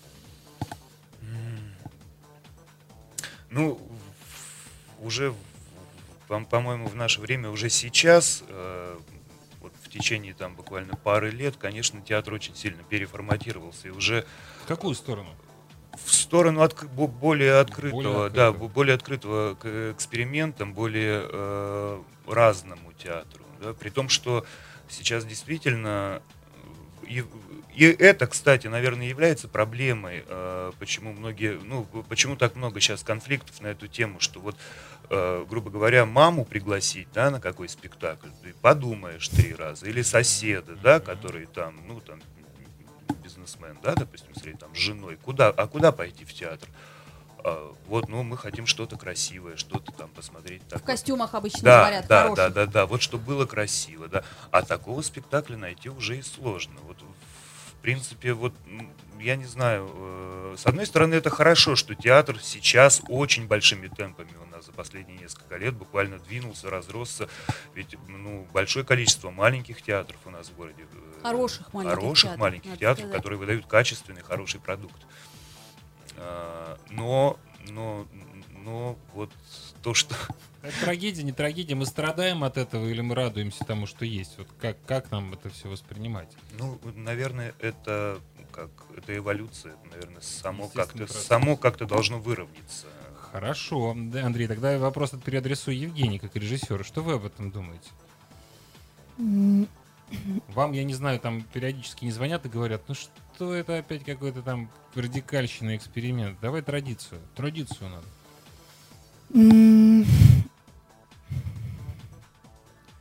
Speaker 4: Ну, в- уже, в- по- по-моему, в наше время, уже сейчас, э, вот в течение там буквально пары лет, конечно, театр очень сильно переформатировался и уже
Speaker 1: В какую сторону?
Speaker 4: в сторону отк- бо- более открытого,
Speaker 1: Более
Speaker 4: да,
Speaker 1: открытого.
Speaker 4: бо- более открытого к экспериментам, более э, разному театру, да, при том, что сейчас действительно э, и, и это, кстати, наверное, является проблемой, э, почему многие, ну, почему так много сейчас конфликтов на эту тему, что вот, э, грубо говоря, маму пригласить, да, на какой спектакль, ты подумаешь три раза, или соседа, да, который там, ну, там, бизнесмен, да, допустим, если там с женой, куда, а куда пойти в театр? А, вот, ну, мы хотим что-то красивое, что-то там посмотреть.
Speaker 2: В
Speaker 4: такое.
Speaker 2: костюмах обычно
Speaker 4: Да,
Speaker 2: говорят,
Speaker 4: да,
Speaker 2: хороших.
Speaker 4: да, да, да, вот чтобы было красиво, да. А такого спектакля найти уже и сложно. Вот, в принципе, вот, м, я не знаю, э, с одной стороны, это хорошо, что театр сейчас очень большими темпами у нас за последние несколько лет буквально двинулся, разросся. Ведь, ну, большое количество маленьких театров у нас в городе. э,
Speaker 2: Хороших маленьких
Speaker 4: хороших
Speaker 2: театров,
Speaker 4: маленьких
Speaker 2: надо
Speaker 4: театров,
Speaker 2: сказать.
Speaker 4: которые выдают качественный, хороший продукт. А, Но, но, но вот то, что...
Speaker 1: Это трагедия, не трагедия. Мы страдаем от этого или мы радуемся тому, что есть? Вот как, как нам это все воспринимать?
Speaker 4: Ну, наверное, это как это эволюция, это, наверное, само
Speaker 1: Естественный
Speaker 4: как-то
Speaker 1: процесс.
Speaker 4: само как-то должно выровняться.
Speaker 1: Хорошо. Да, Андрей, тогда вопрос от переадресую Евгений, как режиссеру. Что вы об этом думаете?
Speaker 3: М,
Speaker 1: Вам, я не знаю, там периодически не звонят и говорят, ну что это опять какой-то там радикальщина, эксперимент. Давай традицию. Традицию надо.
Speaker 3: м,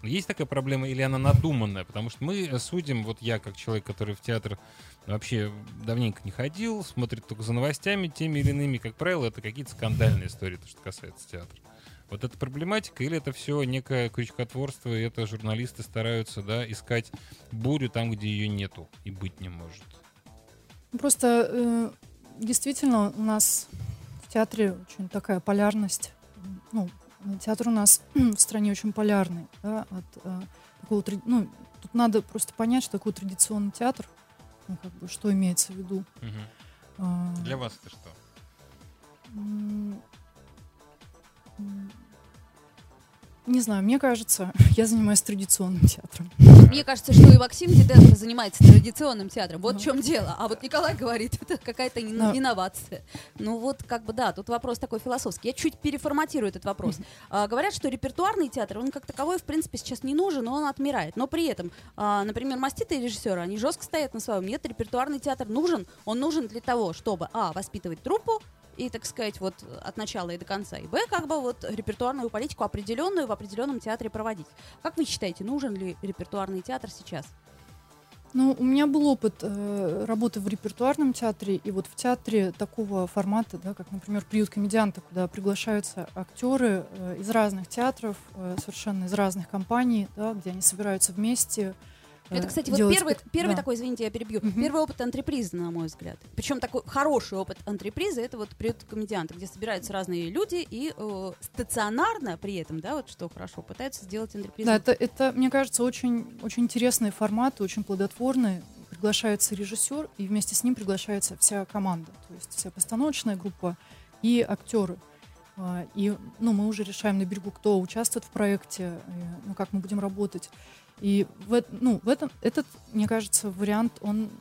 Speaker 1: Есть такая проблема или она надуманная? Потому что мы судим, вот я как человек, который в театр вообще давненько не ходил, смотрит только за новостями, теми или иными, как правило, это какие-то скандальные истории, то, что касается театра. Вот это проблематика или это все некое крючкотворство, и это журналисты стараются, да, искать бурю там, где ее нету и быть не может?
Speaker 3: Просто э, действительно у нас в театре очень такая полярность. Ну, театр у нас в стране очень полярный. Да, от, э, такого, ну, тут надо просто понять, что такое традиционный театр, ну, как бы, что имеется в виду.
Speaker 1: Угу.
Speaker 3: А,
Speaker 1: Для вас это что?
Speaker 3: м- м- Не знаю, мне кажется, я занимаюсь традиционным театром.
Speaker 2: Мне кажется, что и Максим Диденко занимается традиционным театром. Вот
Speaker 3: Ну.
Speaker 2: в чем дело. А вот Николай говорит, это какая-то ин-
Speaker 3: Ну.
Speaker 2: инновация. Ну вот как бы да, тут вопрос такой философский. Я чуть переформатирую этот вопрос. А, говорят, что репертуарный театр, он как таковой в принципе сейчас не нужен, но он отмирает. Но при этом, а, например, маститые режиссеры, они жестко стоят на своем. Нет, репертуарный театр нужен. Он нужен для того, чтобы а, воспитывать труппу, и, так сказать, вот от начала и до конца. И б, как бы вот репертуарную политику определенную в определенном театре проводить. Как вы считаете, нужен ли репертуарный театр сейчас?
Speaker 3: Ну, у меня был опыт э, работы в репертуарном театре, и вот в театре такого формата, да, как, например, «Приют комедианта», куда приглашаются актеры э, из разных театров, э, совершенно из разных компаний, да, где они собираются вместе. э,
Speaker 2: Это, кстати, вот
Speaker 3: делать
Speaker 2: первый,
Speaker 3: спект-
Speaker 2: первый
Speaker 3: да.
Speaker 2: такой, извините, я перебью,
Speaker 3: Мгм.
Speaker 2: первый опыт антрепризы, на мой взгляд. Причем такой хороший опыт антрепризы, это вот «Приют комедианта», где собираются разные люди и э, стационарно при этом, да, вот что хорошо, пытаются сделать антрепризу.
Speaker 3: Да, это, это, мне кажется, очень, очень интересные форматы, очень плодотворные. Приглашается режиссер, и вместе с ним приглашается вся команда, то есть вся постановочная группа и актеры. А, И ну, мы уже решаем на берегу, кто участвует в проекте, и, ну, как мы будем работать. И в, эт- ну, в этом, этот, мне кажется, вариант, он,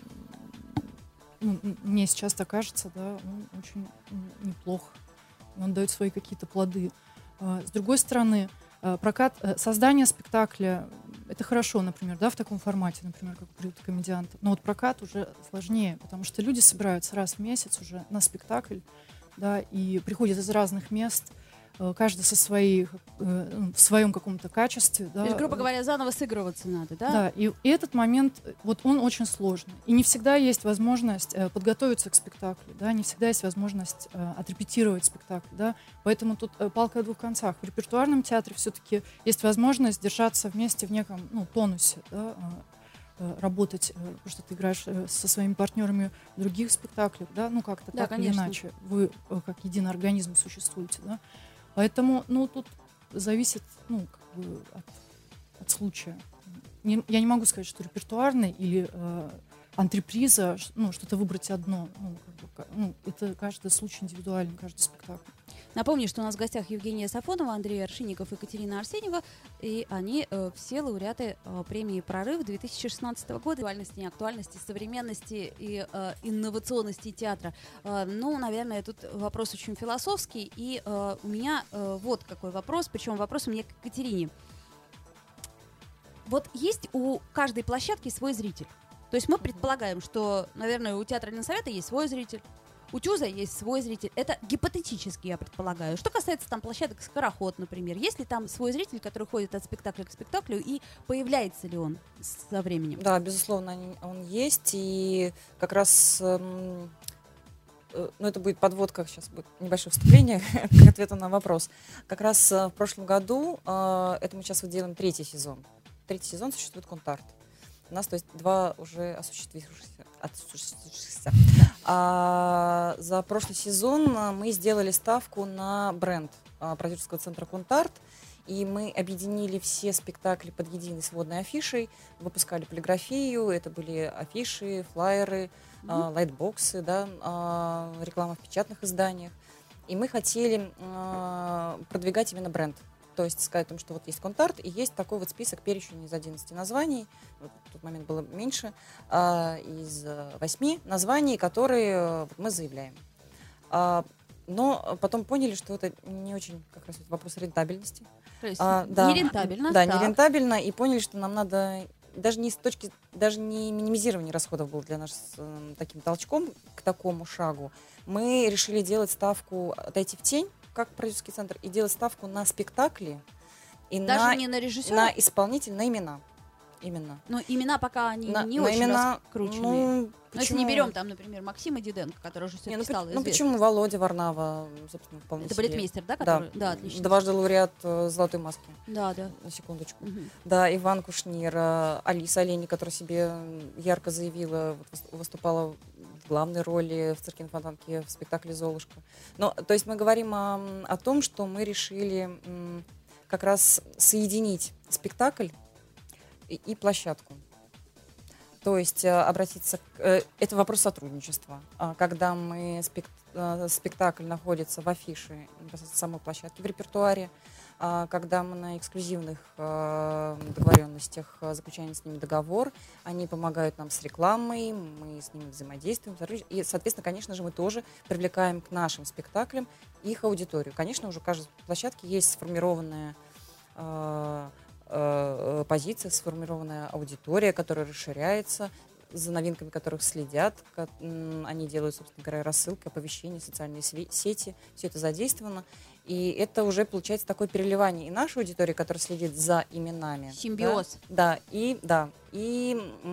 Speaker 3: ну, м- мне сейчас так кажется, да, он очень м, неплох. Он дает свои какие-то плоды. А, С другой стороны, а, прокат, э, создание спектакля — это хорошо, например, да, в таком формате, например, как «Приют комедианта». Но вот прокат уже сложнее, потому что люди собираются раз в месяц уже на спектакль, да, и приходят из разных мест, э, каждый со своей, э, ну, в своем каком-то качестве. Да,
Speaker 2: То есть, грубо
Speaker 3: э,
Speaker 2: говоря, заново сыгрываться надо, да?
Speaker 3: да, и, и этот момент, э, вот он очень сложный. И не всегда есть возможность э, подготовиться к спектаклю, да, не всегда есть возможность э, отрепетировать спектакль, да. Поэтому тут э, палка о двух концах. В репертуарном театре все-таки есть возможность держаться вместе в неком, ну, тонусе, да, э, э, работать, э, потому что ты играешь э, со своими партнерами в других спектаклях, да, ну как-то
Speaker 2: Да,
Speaker 3: так или
Speaker 2: конечно.
Speaker 3: иначе. Вы э, как единый организм существуете, да. Поэтому, ну, тут зависит, ну, как бы от, от случая. Не- я не могу сказать, что репертуарный или э, антреприза, ш- ну, что-то выбрать одно. Ну, как бы, ка- ну, это каждый случай индивидуален, каждый спектакль.
Speaker 2: Напомню, что у нас в гостях Евгения Сафонова, Андрей Аршинников и Екатерина Арсеньева. И они э, все лауреаты э, премии «Прорыв» две тысячи шестнадцатого года. Актуальности, неактуальности, современности и э, инновационности театра. Э, ну, наверное, тут вопрос очень философский. И э, у меня э, вот какой вопрос, причем вопрос у меня к Екатерине. Вот есть у каждой площадки свой зритель. То есть мы предполагаем, что, наверное, у театра Ленсовета есть свой зритель, у ТЮЗа есть свой зритель. Это гипотетически, я предполагаю. Что касается там площадок «Скороход», например, есть ли там свой зритель, который ходит от спектакля к спектаклю, и появляется ли он со временем?
Speaker 5: Да, безусловно, они- он есть. И как раз, эм, э, ну, это будет подводка, сейчас будет небольшое вступление к ответу на вопрос. Как раз э, в прошлом году, э, это мы сейчас вот делаем третий сезон. Третий сезон существует «Контарт». У нас, то есть, два уже осуществившихся. осуществившихся. А за прошлый сезон а, мы сделали ставку на бренд а, продюсерского центра «Контарт». И мы объединили все спектакли под единой сводной афишей, выпускали полиграфию, это были афиши, флаеры, а, лайтбоксы, да, а, реклама в печатных изданиях. И мы хотели а, продвигать именно бренд. То есть сказать о том, что вот есть «Контарт», и есть такой вот список, перечень из одиннадцати названий, вот в тот момент было меньше, а, из восьми названий, которые э, вот мы заявляем. А, но потом поняли, что это не очень как раз вот вопрос рентабельности.
Speaker 2: То есть
Speaker 5: А, да,
Speaker 2: нерентабельно.
Speaker 5: Да,
Speaker 2: так.
Speaker 5: нерентабельно, и поняли, что нам надо даже не с точки, даже не минимизирование расходов было для нас э, таким толчком к такому шагу. Мы решили делать ставку, отойти в тень, как продюсерский центр, и делать ставку на спектакли и
Speaker 2: Даже
Speaker 5: на,
Speaker 2: не на режиссера?
Speaker 5: на исполнителя, на имена. Именно.
Speaker 2: Но имена пока они
Speaker 5: На,
Speaker 2: не
Speaker 5: на
Speaker 2: очень
Speaker 5: имена,
Speaker 2: раскручены.
Speaker 5: ну,
Speaker 2: Но если не
Speaker 5: почему?
Speaker 2: берем там, например, Максима Диденко, который уже
Speaker 5: Не,
Speaker 2: все-таки
Speaker 5: ну,
Speaker 2: стал
Speaker 5: по- ну
Speaker 2: известным.
Speaker 5: почему Володя Варнава, собственно, вполне
Speaker 2: Это
Speaker 5: себе.
Speaker 2: балетмейстер, да,
Speaker 5: Да.
Speaker 2: который? Да, отлично.
Speaker 5: Дважды лауреат э, «Золотой маски».
Speaker 2: Да, да.
Speaker 5: На секундочку.
Speaker 2: Мгм.
Speaker 5: Да, Иван Кушнир, э, Алиса Олени, которая себе ярко заявила, вот выс- выступала в главной роли в «Цирке на Фонтанке» в спектакле «Золушка». Но, то есть мы говорим о, о том, что мы решили м, как раз соединить спектакль и, и площадку. То есть э, обратиться... К, э, это вопрос сотрудничества. А когда мы спек- э, спектакль находится в афише непосредственно самой площадки, в репертуаре, а когда мы на эксклюзивных э, договоренностях э, заключаем с ними договор, они помогают нам с рекламой, мы с ними взаимодействуем. И, соответственно, конечно же, мы тоже привлекаем к нашим спектаклям их аудиторию. Конечно, уже у каждой площадки есть сформированная э, э, позиция, сформированная аудитория, которая расширяется, за новинками которых следят. Ко- м, Они делают, собственно говоря, рассылки, оповещения, социальные све- сети. Все это задействовано. И это уже получается такое переливание и нашей аудитории, которая следит за именами.
Speaker 2: Симбиоз.
Speaker 5: Да, да, и, да, и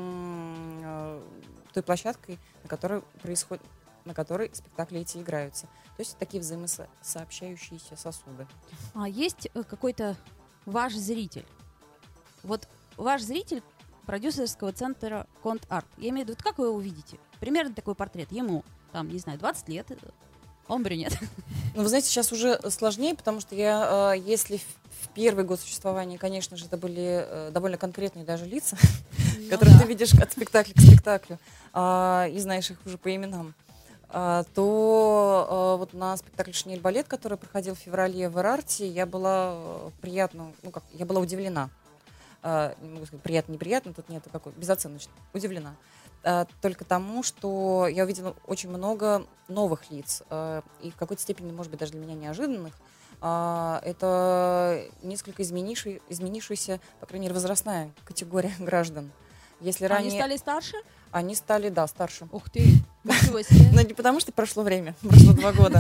Speaker 5: м, э, той площадкой, на которой происходит, на которой спектакли эти играются. То есть такие взаимосообщающиеся сосуды.
Speaker 2: А есть э, какой-то ваш зритель? Вот ваш зритель продюсерского центра Конт-Арт. Я имею в виду, вот как вы его увидите? Примерно такой портрет. Ему, там, не знаю, двадцать лет, э, он брюнет.
Speaker 5: Ну, вы знаете, сейчас уже сложнее, потому что я, э, если в, в первый год существования, конечно же, это были э, довольно конкретные даже лица,
Speaker 2: Ну
Speaker 5: которые
Speaker 2: да.
Speaker 5: ты видишь от спектакля к спектаклю, а, и знаешь их уже по именам, а, то а, вот на спектакле «Шинель балет», который проходил в феврале в Эрарте, я была э, приятно, ну как, я была удивлена. А, не могу сказать, приятно-неприятно, тут нет такой, безоценочно, удивлена. А, только тому, что я увидела очень много новых лиц, а, и в какой-то степени, может быть, даже для меня неожиданных. А, это несколько изменивший, изменившаяся, по крайней мере, возрастная категория граждан. Если
Speaker 2: Они
Speaker 5: ранее
Speaker 2: стали старше?
Speaker 5: они стали, да, старше.
Speaker 2: Ух ты, ничего себе.
Speaker 5: Но не потому, что прошло время, прошло два года,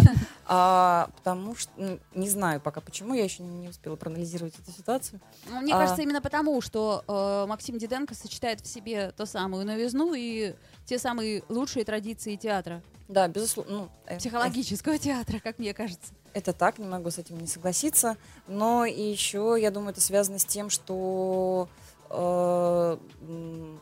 Speaker 5: а потому что, м, не знаю пока почему, я еще не успела проанализировать эту ситуацию.
Speaker 2: Ну, Мне
Speaker 5: А.
Speaker 2: кажется, именно потому, что э, Максим Диденко сочетает в себе ту самую новизну и те самые лучшие традиции театра.
Speaker 5: Да, безусловно. Ну, э,
Speaker 2: Психологического театра, как мне кажется.
Speaker 5: Это так, не могу с этим не согласиться. Но и еще, я думаю, это связано с тем, что э, м,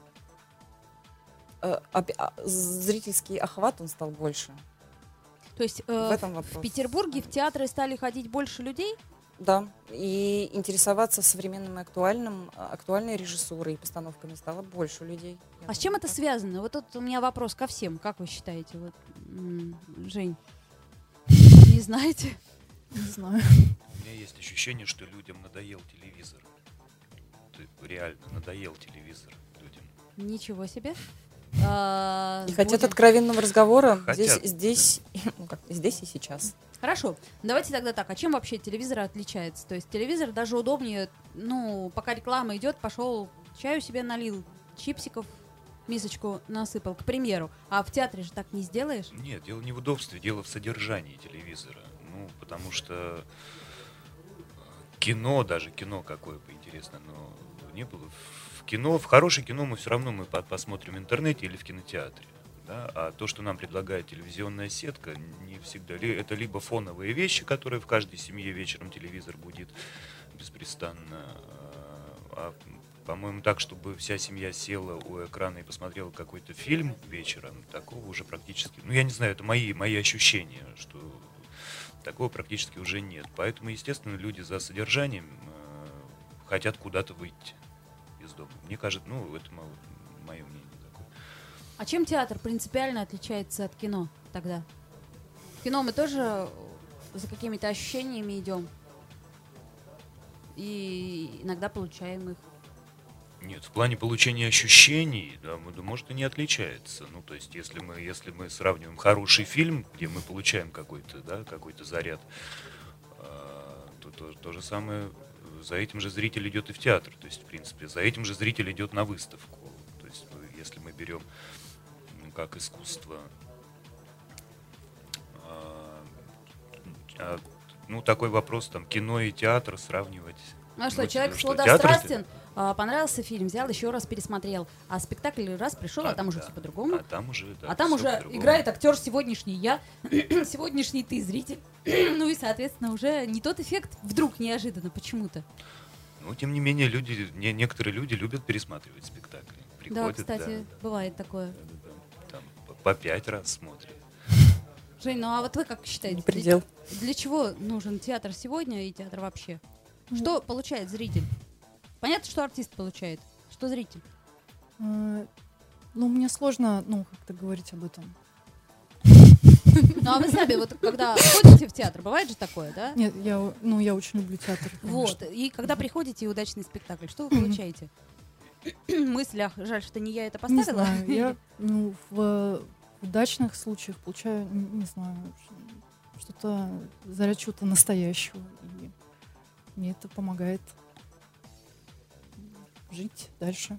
Speaker 5: э, опя- а, зрительский охват, он стал больше.
Speaker 2: То есть
Speaker 5: В
Speaker 2: э,
Speaker 5: этом
Speaker 2: в
Speaker 5: вопрос.
Speaker 2: Петербурге в театры стали ходить больше людей?
Speaker 5: Да, и интересоваться современным и актуальным, а, актуальной режиссурой и постановками стало больше людей. Я
Speaker 2: А с
Speaker 5: думаю,
Speaker 2: чем это
Speaker 5: так.
Speaker 2: связано? Вот тут у меня вопрос ко всем. Как вы считаете? Вот, м, Жень, не знаете?
Speaker 3: Не знаю.
Speaker 4: У меня есть ощущение, что людям надоел телевизор. Ты- Реально надоел телевизор людям.
Speaker 2: Ничего себе. А,
Speaker 5: Не хотят
Speaker 2: будем-
Speaker 5: откровенного разговора
Speaker 4: Хотят,
Speaker 5: здесь, здесь, ну, как, здесь и сейчас.
Speaker 2: Хорошо, давайте тогда так. А чем вообще телевизор отличается? То есть телевизор даже удобнее, ну, пока реклама идет, пошел чаю себе налил, чипсиков мисочку насыпал, к примеру. А в театре же так не сделаешь.
Speaker 4: Нет, дело не в удобстве, дело в содержании телевизора. Ну, потому что кино, даже кино какое бы интересно, но не было. В кино, в хорошее кино мы все равно мы по- посмотрим в интернете или в кинотеатре. Да? А то, что нам предлагает телевизионная сетка, не всегда. Ли- Это либо фоновые вещи, которые в каждой семье вечером телевизор будет беспрестанно. А, по-моему, так, чтобы вся семья села у экрана и посмотрела какой-то фильм вечером, такого уже практически... Ну, я не знаю, это мои, мои ощущения, что такого практически уже нет. Поэтому, естественно, люди за содержанием э, хотят куда-то выйти из дома. Мне кажется, ну, это мое мнение такое.
Speaker 2: А чем театр принципиально отличается от кино тогда? В кино мы тоже за какими-то ощущениями идем. И иногда получаем их.
Speaker 4: Нет, в плане получения ощущений, да, мы- да, может, и не отличается. Ну, то есть, если мы, если мы сравниваем хороший фильм, где мы получаем какой-то, да, какой-то заряд, а, то, то то же самое, за этим же зритель идет и в театр. То есть, в принципе, за этим же зритель идет на выставку. То есть, ну, если мы берем, ну, как искусство, а, а, ну, такой вопрос, там, кино и театр сравнивать
Speaker 2: Ну а что,
Speaker 4: Ну,
Speaker 2: человек
Speaker 4: что, театр это-
Speaker 2: сладострастен, а, понравился фильм, взял, еще раз пересмотрел. А спектакль раз пришел, а, там уже
Speaker 4: да.
Speaker 2: все по-другому.
Speaker 4: А там уже, да,
Speaker 2: А там
Speaker 4: всё
Speaker 2: уже
Speaker 4: по-другому.
Speaker 2: играет актер сегодняшний я, сегодняшний ты, зритель. Ну и, соответственно, уже не тот эффект вдруг неожиданно почему-то.
Speaker 4: Ну, тем не менее, люди, не, некоторые люди любят пересматривать спектакли.
Speaker 2: Да,
Speaker 4: Приходят,
Speaker 2: кстати,
Speaker 4: да,
Speaker 2: бывает такое.
Speaker 4: да, да, да. Там по, по пять раз смотрят.
Speaker 2: Жень, ну а вот вы как считаете,
Speaker 5: Не предел.
Speaker 2: Для, для чего нужен театр сегодня и театр вообще? Что получает зритель? Понятно, что артист получает. Что зритель?
Speaker 3: Э, Ну, мне сложно, ну, как-то говорить об этом.
Speaker 2: Ну а вы сами, вот когда ходите в театр, бывает же такое, да?
Speaker 3: Нет, я, ну, я очень люблю театр.
Speaker 2: Вот,
Speaker 3: конечно.
Speaker 2: и когда приходите и удачный спектакль, что вы получаете? Мысль, ах, жаль, что не я это
Speaker 3: Не
Speaker 2: поставила.
Speaker 3: знаю, я ну, в удачных случаях получаю, н- не знаю, ш- что-то, заряд чего-то настоящего. И мне это помогает жить дальше.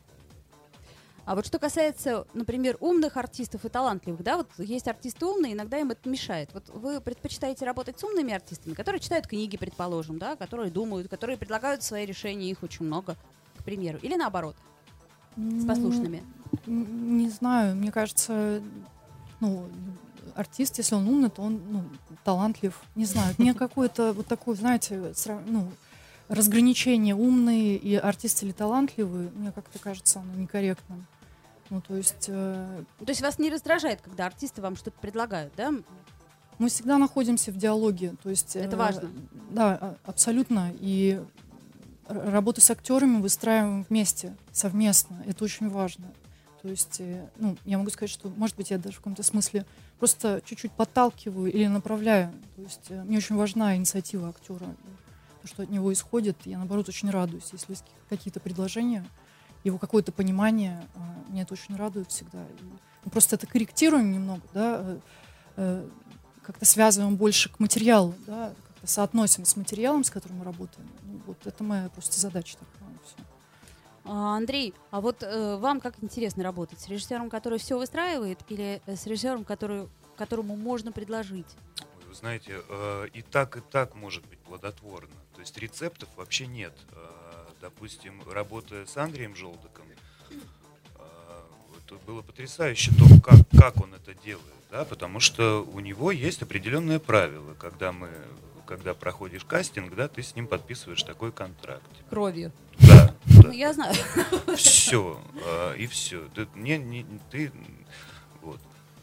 Speaker 2: А вот что касается, например, умных артистов и талантливых, да, вот есть артисты умные, иногда им это мешает. Вот вы предпочитаете работать с умными артистами, которые читают книги, предположим, да, которые думают, которые предлагают свои решения, их очень много, к примеру, или наоборот, с
Speaker 3: Ну,
Speaker 2: послушными?
Speaker 3: н- Не знаю, мне кажется, ну, артист, если он умный, то он ну, талантлив. Не знаю, мне какое-то вот такое, знаете, сра- ну, разграничение умный и артист или талантливый, мне как-то кажется оно некорректным. Ну, то есть э,
Speaker 2: То есть вас не раздражает, когда артисты вам что-то предлагают, да?
Speaker 3: мы всегда находимся в диалоге. То есть,
Speaker 2: Это
Speaker 3: э,
Speaker 2: важно.
Speaker 3: Да, а- абсолютно. И р- работу с актерами выстраиваем вместе, совместно. Это очень важно. То есть, э, ну, я могу сказать, что, может быть, я даже в каком-то смысле просто чуть-чуть подталкиваю или направляю. То есть э, мне очень важна инициатива актера. То, что от него исходит, я, наоборот, очень радуюсь. Если есть какие-то предложения, его какое-то понимание, э, меня это очень радует всегда. И мы просто это корректируем немного, да, э, э, как-то связываем больше к материалу, да, как-то соотносим с материалом, с которым мы работаем. Ну, вот это моя просто задача такая. Всё.
Speaker 2: А, Андрей, а вот э, вам как интересно работать? С режиссером, который все выстраивает, или э, с режиссером, который, которому можно предложить?
Speaker 4: Ой, вы знаете, э, и так, и так может быть плодотворно. То есть рецептов вообще нет. Э, допустим, работая с Андреем Желтоком, э, это было потрясающе то, как, как он это делает. Да? Потому что у него есть определенные правила. Когда, мы, когда проходишь кастинг, да, ты с ним подписываешь такой контракт.
Speaker 2: Кровью.
Speaker 4: Да, да.
Speaker 2: Ну, я знаю.
Speaker 4: Все, и все. Ты, не, не, ты вот.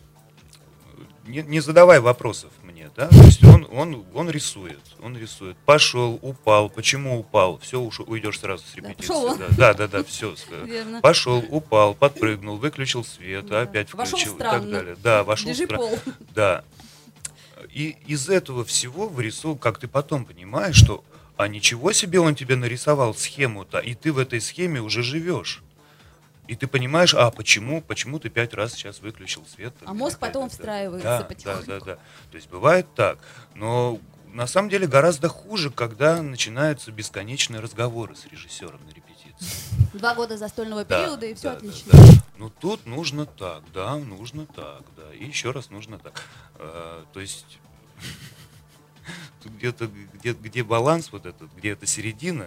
Speaker 4: Не, не задавай вопросов мне, да? То есть он, он, он рисует, он рисует. Пошел, упал, почему упал? Все, уйдешь сразу с репетиции.
Speaker 2: пошел он.
Speaker 4: Да, да, да, да, все.
Speaker 2: Верно.
Speaker 4: Пошел, упал, подпрыгнул, выключил свет,
Speaker 2: Да.
Speaker 4: опять
Speaker 2: Вошел
Speaker 4: включил и
Speaker 2: странно.
Speaker 4: так далее. Да, вошел
Speaker 2: Лежи
Speaker 4: странно.
Speaker 2: пол.
Speaker 4: Да. И из этого всего вырисовывал, как ты потом понимаешь, что а ничего себе он тебе нарисовал схему-то, и ты в этой схеме уже живешь. И ты понимаешь, а почему, почему ты пять раз сейчас выключил свет?
Speaker 2: А мозг
Speaker 4: Да,
Speaker 2: потом
Speaker 4: да, да.
Speaker 2: встраивается
Speaker 4: Да,
Speaker 2: потихоньку.
Speaker 4: да, да, да. То есть бывает так. Но на самом деле гораздо хуже, когда начинаются бесконечные разговоры с режиссером на репетиции.
Speaker 2: Два года застольного
Speaker 4: Да,
Speaker 2: периода, и все
Speaker 4: да,
Speaker 2: отлично.
Speaker 4: да, да. Ну тут нужно так, да, нужно так, да. И еще раз нужно так. А, то есть тут где-то, где, где баланс вот этот, где эта середина,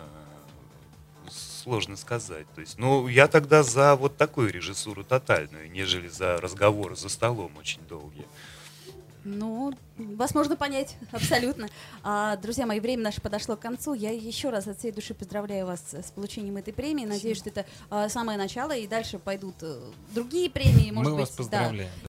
Speaker 4: а, сложно сказать. То есть, ну, я тогда за вот такую режиссуру тотальную, нежели за разговоры за столом очень долгие.
Speaker 2: Ну, вас можно понять, абсолютно. А, друзья мои, время наше подошло к концу. Я еще раз от всей души поздравляю вас с получением этой премии. Надеюсь, что это а, самое начало, и дальше пойдут э, другие премии. Может
Speaker 1: Мы
Speaker 2: быть,
Speaker 1: вас поздравляем.